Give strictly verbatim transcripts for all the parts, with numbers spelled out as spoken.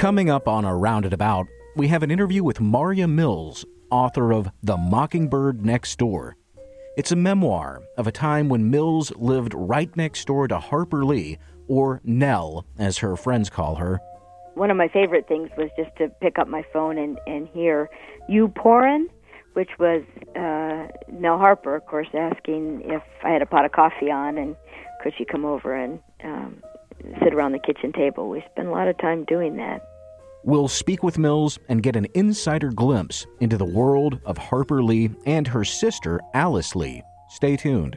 Coming up on A Rounded About, we have an interview with Maria Mills, author of The Mockingbird Next Door. It's a memoir of a time when Mills lived right next door to Harper Lee, or Nell, as her friends call her. One of my favorite things was just to pick up my phone and, and hear "You pourin'," which was uh, Nell Harper, of course, asking if I had a pot of coffee on and could she come over and um, sit around the kitchen table. We spent a lot of time doing that. We'll speak with Mills and get an insider glimpse into the world of Harper Lee and her sister, Alice Lee. Stay tuned.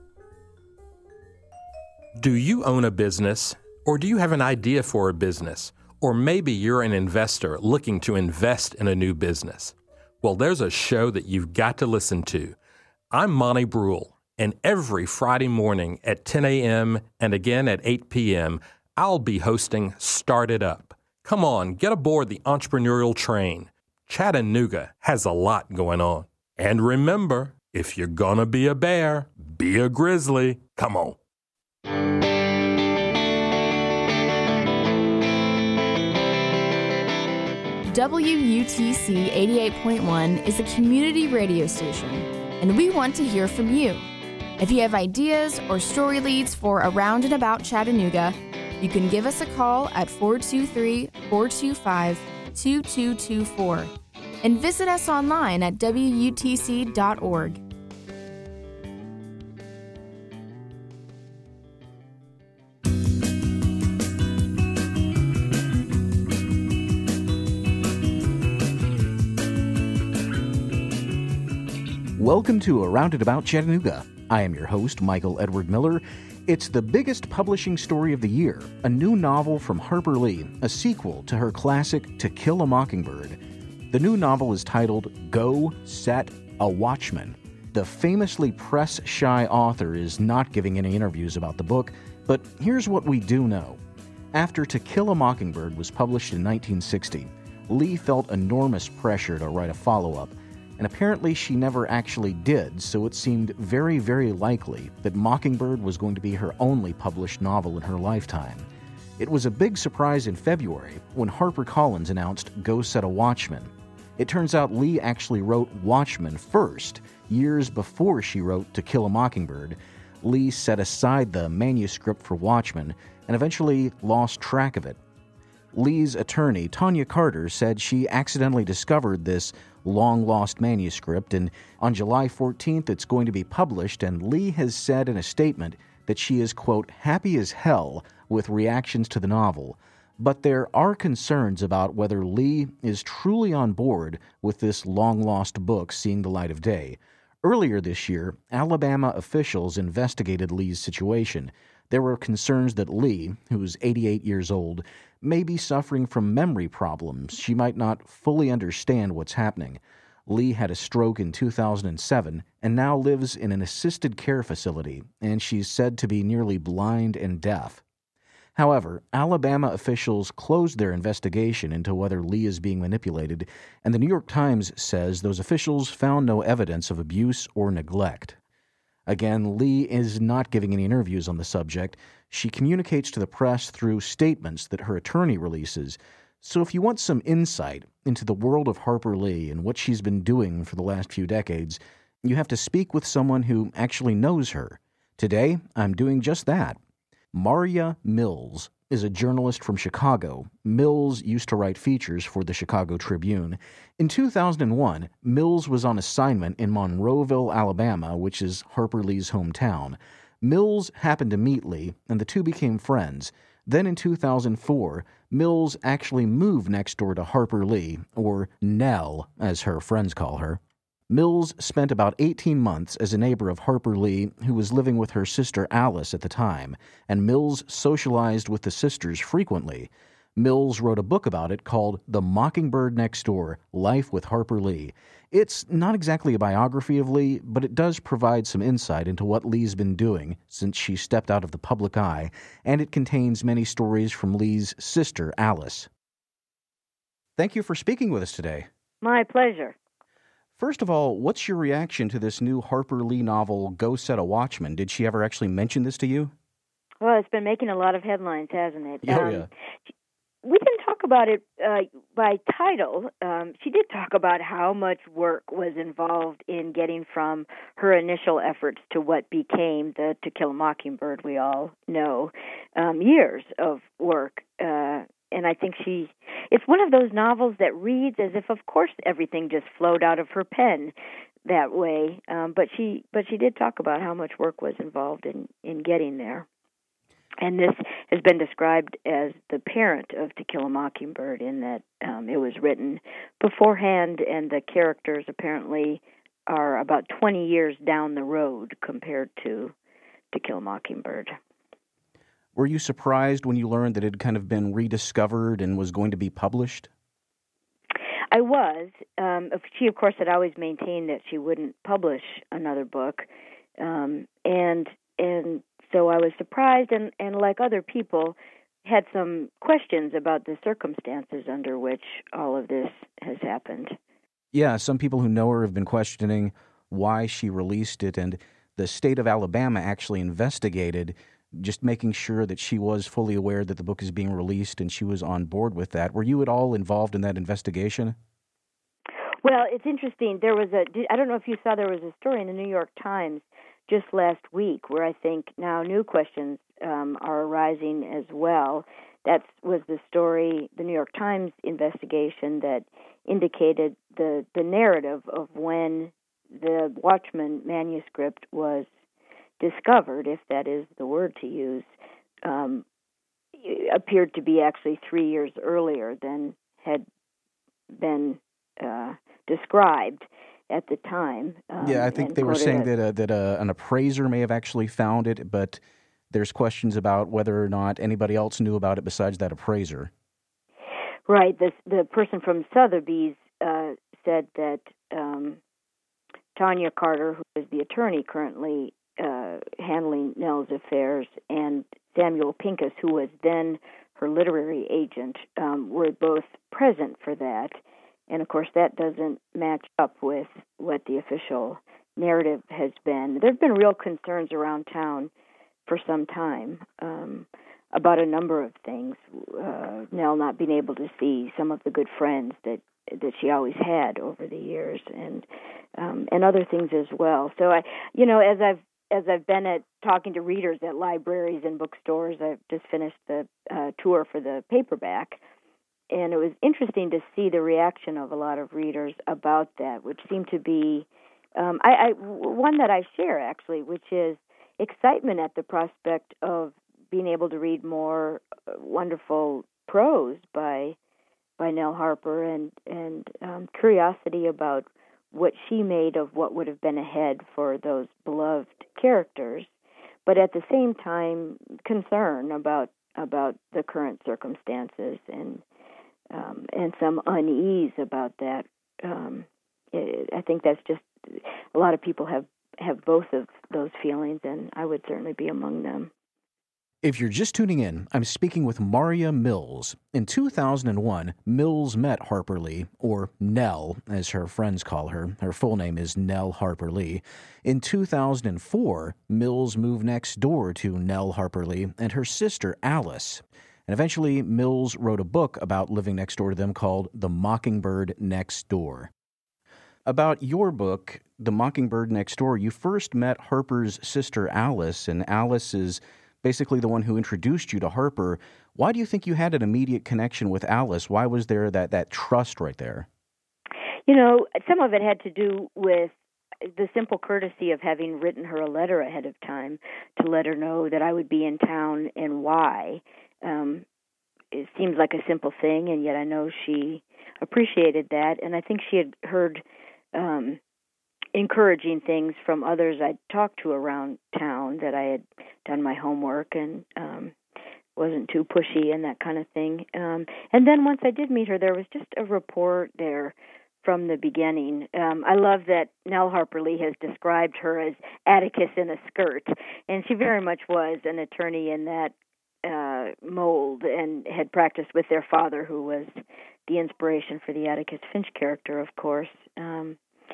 Do you own a business? Or do you have an idea for a business? Or maybe you're an investor looking to invest in a new business. Well, there's a show that you've got to listen to. I'm Monty Brule, and every Friday morning at ten a.m. and again at eight p.m., I'll be hosting Start It Up. Come on, get aboard the entrepreneurial train. Chattanooga has a lot going on. And remember, if you're gonna be a bear, be a grizzly. Come on. W U T C eighty-eight point one is a community radio station, and we want to hear from you. If you have ideas or story leads for Around and About Chattanooga, you can give us a call at four two three, four two five, two two two four and visit us online at W U T C dot org. Welcome to Around and About Chattanooga. I am your host, Michael Edward Miller. It's the biggest publishing story of the year, a new novel from Harper Lee, a sequel to her classic To Kill a Mockingbird. The new novel is titled Go Set a Watchman. The famously press-shy author is not giving any interviews about the book, but here's what we do know. After To Kill a Mockingbird was published in nineteen sixty, Lee felt enormous pressure to write a follow-up, and apparently she never actually did, so it seemed very, very likely that Mockingbird was going to be her only published novel in her lifetime. It was a big surprise in February when HarperCollins announced Go Set a Watchman. It turns out Lee actually wrote Watchmen first, years before she wrote To Kill a Mockingbird. Lee set aside the manuscript for Watchmen and eventually lost track of it. Lee's attorney, Tanya Carter, said she accidentally discovered this long-lost manuscript, and on July fourteenth it's going to be published, and Lee has said in a statement that she is, quote, happy as hell with reactions to the novel. But there are concerns about whether Lee is truly on board with this long-lost book seeing the light of day. Earlier this year, Alabama officials investigated Lee's situation. There were concerns that Lee, who's eighty-eight years old, may be suffering from memory problems. She might not fully understand what's happening. Lee had a stroke in two thousand seven and now lives in an assisted care facility, and she's said to be nearly blind and deaf. However, Alabama officials closed their investigation into whether Lee is being manipulated, and the New York Times says those officials found no evidence of abuse or neglect. Again, Lee is not giving any interviews on the subject. She communicates to the press through statements that her attorney releases. So if you want some insight into the world of Harper Lee and what she's been doing for the last few decades, you have to speak with someone who actually knows her. Today, I'm doing just that. Maria Mills is a journalist from Chicago. Mills used to write features for the Chicago Tribune. In two thousand one, Mills was on assignment in Monroeville, Alabama, which is Harper Lee's hometown. Mills happened to meet Lee, and the two became friends. Then in two thousand four, Mills actually moved next door to Harper Lee, or Nell, as her friends call her. Mills spent about eighteen months as a neighbor of Harper Lee, who was living with her sister Alice at the time, and Mills socialized with the sisters frequently. Mills wrote a book about it called The Mockingbird Next Door, Life with Harper Lee. It's not exactly a biography of Lee, but it does provide some insight into what Lee's been doing since she stepped out of the public eye, and it contains many stories from Lee's sister, Alice. Thank you for speaking with us today. My pleasure. First of all, what's your reaction to this new Harper Lee novel, Go Set a Watchman? Did she ever actually mention this to you? Well, it's been making a lot of headlines, hasn't it? Oh, um, yeah. We've been talking talk about it uh, by title, um, she did talk about how much work was involved in getting from her initial efforts to what became the To Kill a Mockingbird we all know. Um, years of work. Uh, and I think she, it's one of those novels that reads as if, of course, everything just flowed out of her pen that way. Um, but she, but she did talk about how much work was involved in, in getting there. And this has been described as the parent of To Kill a Mockingbird in that um, it was written beforehand, and the characters apparently are about twenty years down the road compared to To Kill a Mockingbird. Were you surprised when you learned that it had kind of been rediscovered and was going to be published? I was. Um, she, of course, had always maintained that she wouldn't publish another book, um, and and. So I was surprised, and, and like other people, had some questions about the circumstances under which all of this has happened. Yeah, some people who know her have been questioning why she released it, and the state of Alabama actually investigated, just making sure that she was fully aware that the book is being released and she was on board with that. Were you at all involved in that investigation? Well, it's interesting. There was a, I don't know if you saw, there was a story in the New York Times just last week where I think now new questions um, are arising as well. That was the story, the New York Times investigation that indicated the, the narrative of when the Watchmen manuscript was discovered, if that is the word to use, um, appeared to be actually three years earlier than had been uh, described at the time. Um, yeah, I think they were saying that uh, that uh, an appraiser may have actually found it, but there's questions about whether or not anybody else knew about it besides that appraiser. Right. The the person from Sotheby's uh, said that um, Tanya Carter, who is the attorney currently uh, handling Nell's affairs, and Samuel Pincus, who was then her literary agent, um, were both present for that. And, of course, that doesn't match up with what the official narrative has been. There have been real concerns around town for some time um, about a number of things. Uh, Nell not being able to see some of the good friends that that she always had over the years, and um, and other things as well. So, I, you know, as I've as I've been at talking to readers at libraries and bookstores, I've just finished the uh, tour for the paperback. And it was interesting to see the reaction of a lot of readers about that, which seemed to be um, I, I, one that I share, actually, which is excitement at the prospect of being able to read more wonderful prose by by Nell Harper, and, and um, curiosity about what she made of what would have been ahead for those beloved characters, but at the same time, concern about, about the current circumstances and Um, and some unease about that. Um, it, I think that's just, a lot of people have, have both of those feelings, and I would certainly be among them. If you're just tuning in, I'm speaking with Maria Mills. In two thousand one, Mills met Harper Lee, or Nell, as her friends call her. Her full name is Nell Harper Lee. In two thousand four, Mills moved next door to Nell Harper Lee and her sister Alice. And eventually, Mills wrote a book about living next door to them called The Mockingbird Next Door. About your book, The Mockingbird Next Door, you first met Harper's sister Alice, and Alice is basically the one who introduced you to Harper. Why do you think you had an immediate connection with Alice? Why was there that, that trust right there? You know, some of it had to do with the simple courtesy of having written her a letter ahead of time to let her know that I would be in town and why. Um, it seems like a simple thing, and yet I know she appreciated that. And I think she had heard um, encouraging things from others I'd talked to around town, that I had done my homework and um, wasn't too pushy and that kind of thing. Um, and then once I did meet her, there was just a rapport there from the beginning. Um, I love that Nell Harper Lee has described her as Atticus in a skirt, and she very much was an attorney in that uh, mold, and had practiced with their father, who was the inspiration for the Atticus Finch character, of course. Um,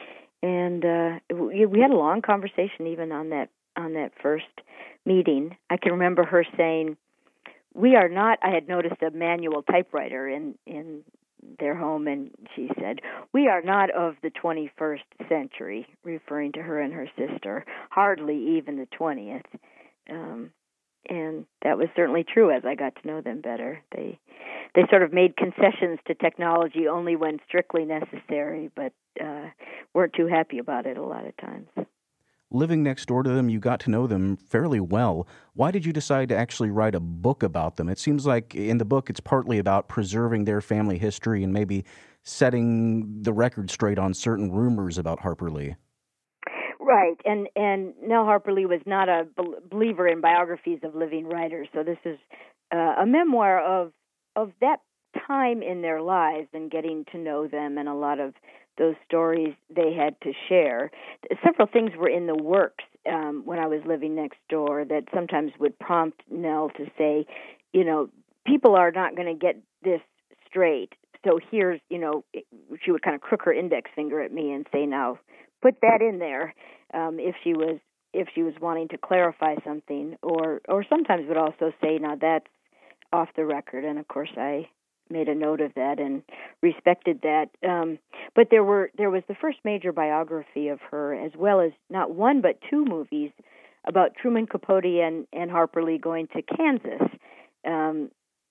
and uh, we, we had a long conversation even on that on that first meeting. I can remember her saying, we are not, I had noticed a manual typewriter in, in their home, and she said, we are not of the twenty-first century, referring to her and her sister, hardly even the twentieth. Um, and that was certainly true as I got to know them better. They they sort of made concessions to technology only when strictly necessary, but uh, weren't too happy about it a lot of times. Living next door to them, you got to know them fairly well. Why did you decide to actually write a book about them? It seems like in the book it's partly about preserving their family history and maybe setting the record straight on certain rumors about Harper Lee. Right, and and Nell Harper Lee was not a believer in biographies of living writers, so this is uh, a memoir of of that time in their lives and getting to know them and a lot of those stories they had to share. Several things were in the works um, when I was living next door that sometimes would prompt Nell to say, you know, people are not going to get this straight. So here's, you know, she would kind of crook her index finger at me and say, now, put that in there um, if she was if she was wanting to clarify something, or or sometimes would also say, now that's off the record. And of course, I made a note of that and respected that. Um, but there were there was the first major biography of her, as well as not one but two movies about Truman Capote and, and Harper Lee going to Kansas um,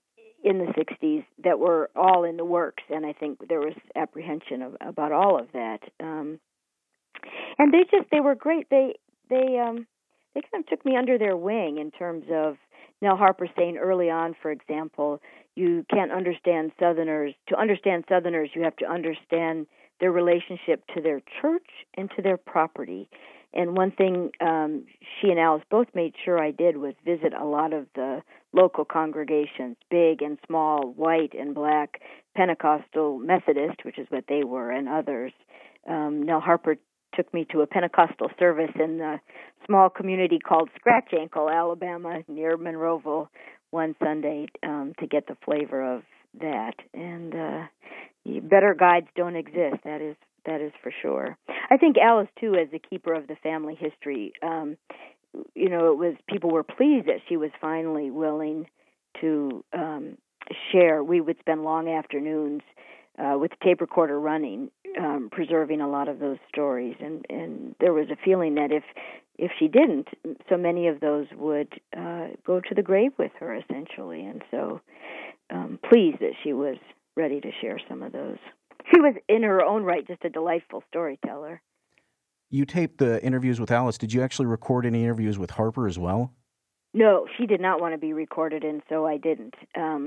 in the sixties that were all in the works, and I think there was apprehension of, about all of that. Um, and they just they were great. They they um, they kind of took me under their wing in terms of Nell Harper saying early on, for example, you can't understand Southerners. To understand Southerners, you have to understand their relationship to their church and to their property. And one thing um, she and Alice both made sure I did was visit a lot of the local congregations, big and small, white and black, Pentecostal, Methodist, which is what they were, and others. Um, Nell Harper took me to a Pentecostal service in the small community called Scratch Ankle, Alabama, near Monroeville, one Sunday um, to get the flavor of that. And uh, better guides don't exist. That is that is for sure. I think Alice, too, as the keeper of the family history, um, you know, it was people were pleased that she was finally willing to um, share. We would spend long afternoons uh, with the tape recorder running, um, preserving a lot of those stories. And, and there was a feeling that if if she didn't, so many of those would uh, go to the grave with her, essentially. And so um, pleased that she was ready to share some of those. She was, in her own right, just a delightful storyteller. You taped the interviews with Alice. Did you actually record any interviews with Harper as well? No, she did not want to be recorded, and so I didn't. Um,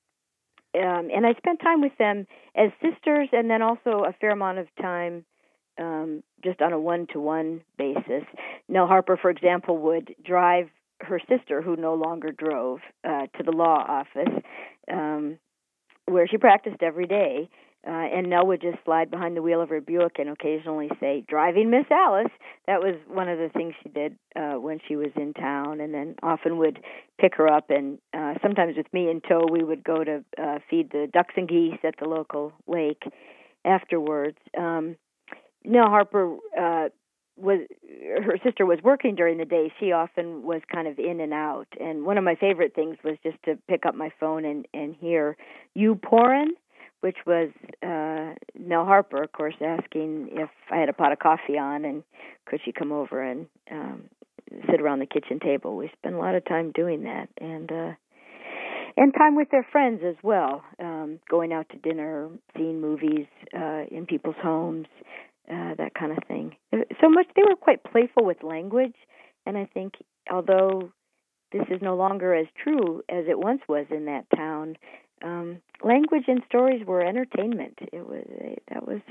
um, and I spent time with them as sisters, and then also a fair amount of time um, just on a one-to-one basis. Nell Harper, for example, would drive her sister, who no longer drove, uh, to the law office, um, where she practiced every day. Uh, and Nell would just slide behind the wheel of her Buick and occasionally say, "Driving Miss Alice." That was one of the things she did uh, when she was in town, and then often would pick her up, and uh, sometimes with me in tow, we would go to uh, feed the ducks and geese at the local lake afterwards. Um, Nell Harper uh, was her sister was working during the day. She often was kind of in and out, and one of my favorite things was just to pick up my phone and, and hear "You pourin'?" which was uh, Nell Harper, of course, asking if I had a pot of coffee on and could she come over and um, sit around the kitchen table. We spent a lot of time doing that, and uh, and time with their friends as well, um, going out to dinner, seeing movies uh, in people's homes, uh, that kind of thing. So much they were quite playful with language, and I think although this is no longer as true as it once was in that town, Um, language and stories were entertainment. It was that was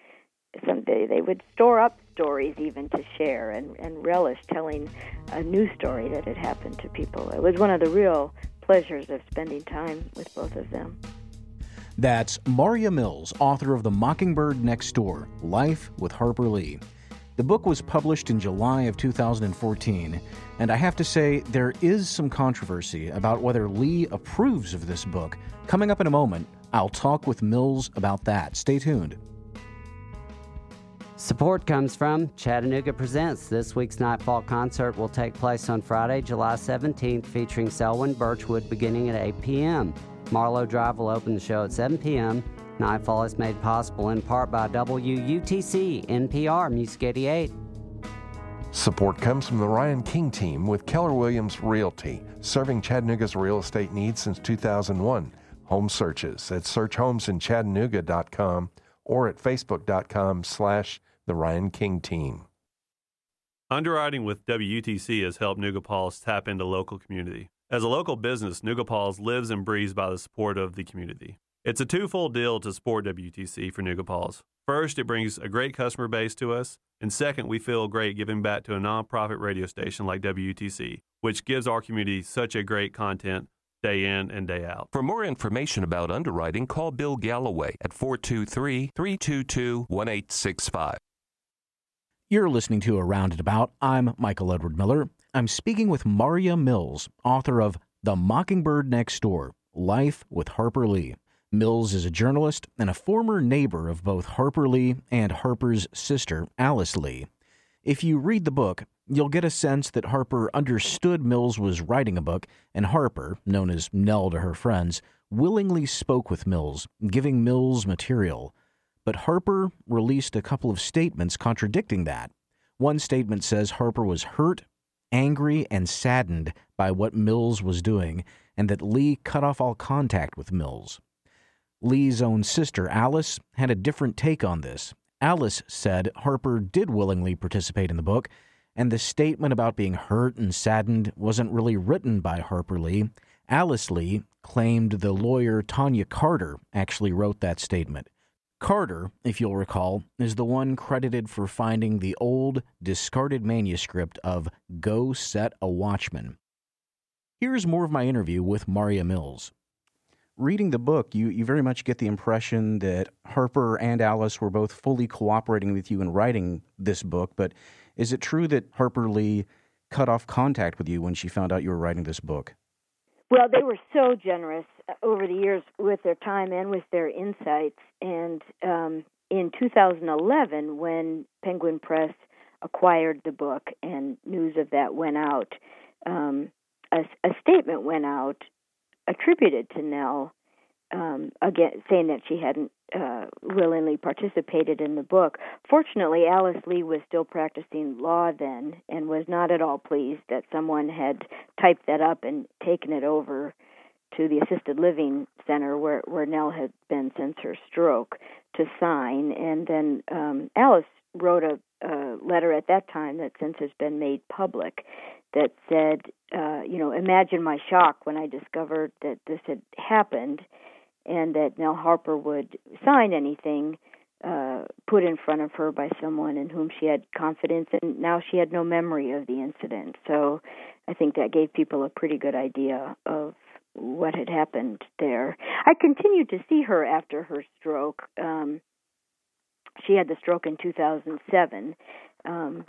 someday they would store up stories even to share and, and relish telling a new story that had happened to people. It was one of the real pleasures of spending time with both of them. That's Maria Mills, author of The Mockingbird Next Door, Life with Harper Lee. The book was published in July of two thousand fourteen, and I have to say there is some controversy about whether Lee approves of this book. Coming up in a moment, I'll talk with Mills about that. Stay tuned. Support comes from Chattanooga Presents. This week's Nightfall concert will take place on Friday, July seventeenth, featuring Selwyn Birchwood beginning at eight p.m. Marlowe Drive will open the show at seven p.m. Nightfall is made possible in part by W U T C, N P R, Music eighty-eight. Support comes from the Ryan King team with Keller Williams Realty, serving Chattanooga's real estate needs since two thousand one. Home searches at search homes in chattanooga dot com or at facebook.com slash the Ryan King team. Underwriting with W U T C has helped Nooga Paws tap into local community. As a local business, Nooga Paws lives and breathes by the support of the community. It's a twofold deal to support W U T C for Nooga Paws. First, it brings a great customer base to us, and second, we feel great giving back to a nonprofit radio station like W U T C, which gives our community such a great content day in and day out. For more information about underwriting, call Bill Galloway at four two three, three two two, one eight six five. You're listening to Around and About. I'm Michael Edward Miller. I'm speaking with Maria Mills, author of The Mockingbird Next Door, Life with Harper Lee. Mills is a journalist and a former neighbor of both Harper Lee and Harper's sister, Alice Lee. If you read the book, you'll get a sense that Harper understood Mills was writing a book, and Harper, known as Nell to her friends, willingly spoke with Mills, giving Mills material. But Harper released a couple of statements contradicting that. One statement says Harper was hurt, angry, and saddened by what Mills was doing, and that Lee cut off all contact with Mills. Lee's own sister, Alice, had a different take on this. Alice said Harper did willingly participate in the book, and the statement about being hurt and saddened wasn't really written by Harper Lee. Alice Lee claimed the lawyer Tanya Carter actually wrote that statement. Carter, if you'll recall, is the one credited for finding the old, discarded manuscript of Go Set a Watchman. Here's more of my interview with Maria Mills. Reading the book, you, you very much get the impression that Harper and Alice were both fully cooperating with you in writing this book, but is it true that Harper Lee cut off contact with you when she found out you were writing this book? Well, they were so generous over the years with their time and with their insights. And um, in two thousand eleven, when Penguin Press acquired the book and news of that went out, um, a, a statement went out attributed to Nell, um, again saying that she hadn't uh, willingly participated in the book. Fortunately, Alice Lee was still practicing law then and was not at all pleased that someone had typed that up and taken it over to the assisted living center where, where Nell had been since her stroke to sign. And then um, Alice wrote a, a letter at that time that since has been made public that said, uh, you know, imagine my shock when I discovered that this had happened and that Nell Harper would sign anything uh, put in front of her by someone in whom she had confidence, and now she had no memory of the incident. So I think that gave people a pretty good idea of what had happened there. I continued to see her after her stroke. Um, she had the stroke in two thousand seven, um,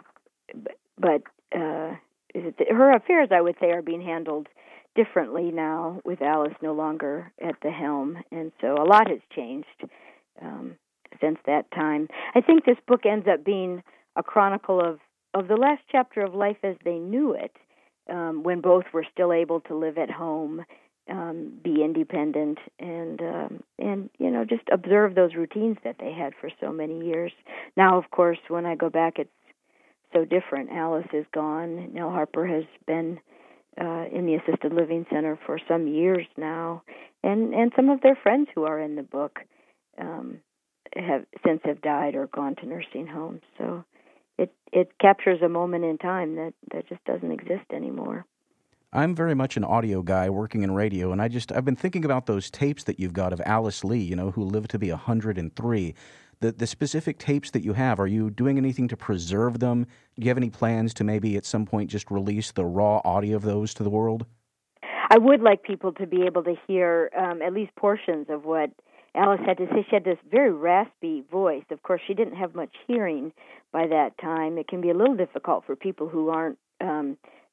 but uh, her affairs, I would say, are being handled differently now with Alice no longer at the helm, and so a lot has changed um, since that time. I think this book ends up being a chronicle of, of the last chapter of life as they knew it, um, when both were still able to live at home, um, be independent, and um, and you know just observe those routines that they had for so many years. Now, of course, when I go back, it's so different. Alice is gone. Nell Harper has been uh, in the assisted living center for some years now, and and some of their friends who are in the book um, have since have died or gone to nursing homes. So it it captures a moment in time that, that just doesn't exist anymore. I'm very much an audio guy working in radio, and I just I've been thinking about those tapes that you've got of Alice Lee, you know, who lived to be one hundred three. The the specific tapes that you have, are you doing anything to preserve them? Do you have any plans to maybe at some point just release the raw audio of those to the world? I would like people to be able to hear um, at least portions of what Alice had to say. She had this very raspy voice. Of course, she didn't have much hearing by that time. It can be a little difficult for people who aren't um,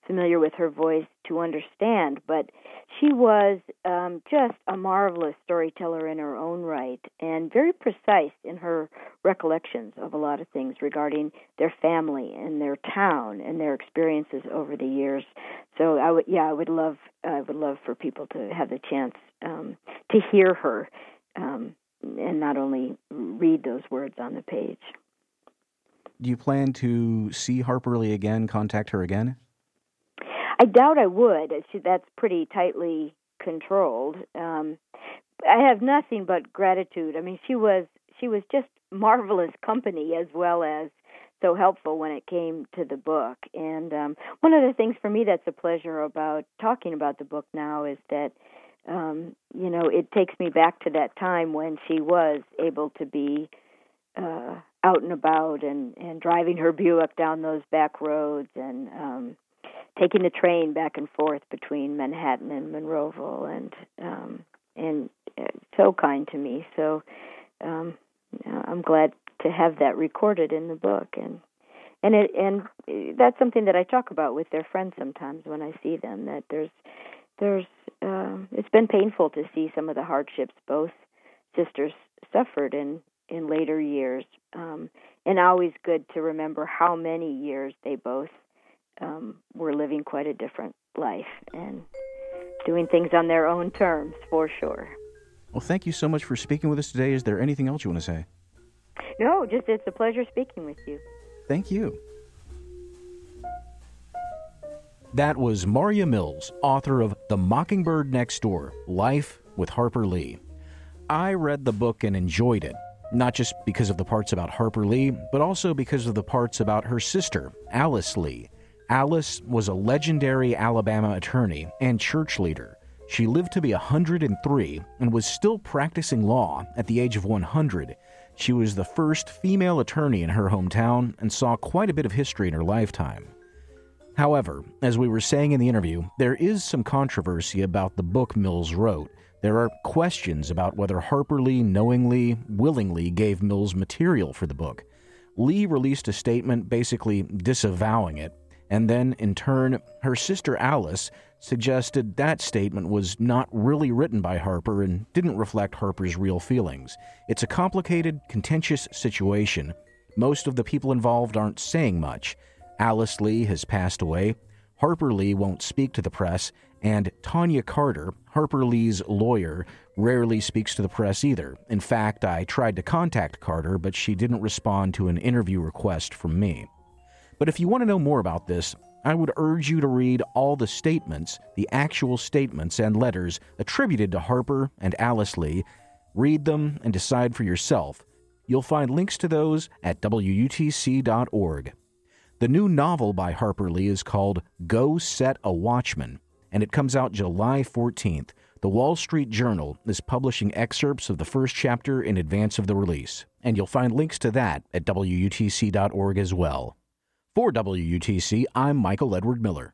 familiar with her voice to understand, but she was um, just a marvelous storyteller in her own right and very precise in her recollections of a lot of things regarding their family and their town and their experiences over the years. So I would, yeah, I would love, I would love for people to have the chance um, to hear her um, and not only read those words on the page. Do you plan to see Harper Lee again, contact her again? I doubt I would. She, that's pretty tightly controlled. Um, I have nothing but gratitude. I mean, she was she was just marvelous company as well as so helpful when it came to the book. And um, one of the things for me that's a pleasure about talking about the book now is that, um, you know, it takes me back to that time when she was able to be uh, out and about and, and driving her Buick down those back roads and um, taking the train back and forth between Manhattan and Monroeville, and um, and uh, so kind to me. So um, I'm glad to have that recorded in the book, and and it and that's something that I talk about with their friends sometimes when I see them. That there's there's uh, it's been painful to see some of the hardships both sisters suffered in in later years, um, and always good to remember how many years they both Um, were living quite a different life and doing things on their own terms, for sure. Well, thank you so much for speaking with us today. Is there anything else you want to say? No, just it's a pleasure speaking with you. Thank you. That was Maria Mills, author of The Mockingbird Next Door, Life with Harper Lee. I read the book and enjoyed it, not just because of the parts about Harper Lee, but also because of the parts about her sister, Alice Lee. Alice was a legendary Alabama attorney and church leader. She lived to be one hundred three and was still practicing law at the age of one hundred. She was the first female attorney in her hometown and saw quite a bit of history in her lifetime. However, as we were saying in the interview, there is some controversy about the book Mills wrote. There are questions about whether Harper Lee knowingly, willingly gave Mills material for the book. Lee released a statement basically disavowing it, and then, in turn, her sister Alice suggested that statement was not really written by Harper and didn't reflect Harper's real feelings. It's a complicated, contentious situation. Most of the people involved aren't saying much. Alice Lee has passed away. Harper Lee won't speak to the press, and Tanya Carter, Harper Lee's lawyer, rarely speaks to the press either. In fact, I tried to contact Carter, but she didn't respond to an interview request from me. But if you want to know more about this, I would urge you to read all the statements, the actual statements and letters attributed to Harper and Alice Lee. Read them and decide for yourself. You'll find links to those at W U T C dot org. The new novel by Harper Lee is called Go Set a Watchman, and it comes out July fourteenth. The Wall Street Journal is publishing excerpts of the first chapter in advance of the release, and you'll find links to that at W U T C dot org as well. For W U T C, I'm Michael Edward Miller.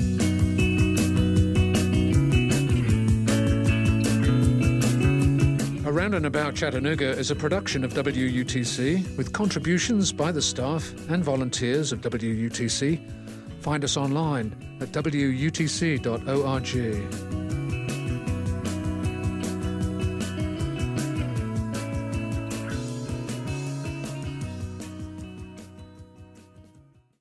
Around and About Chattanooga is a production of W U T C with contributions by the staff and volunteers of W U T C. Find us online at W U T C dot org.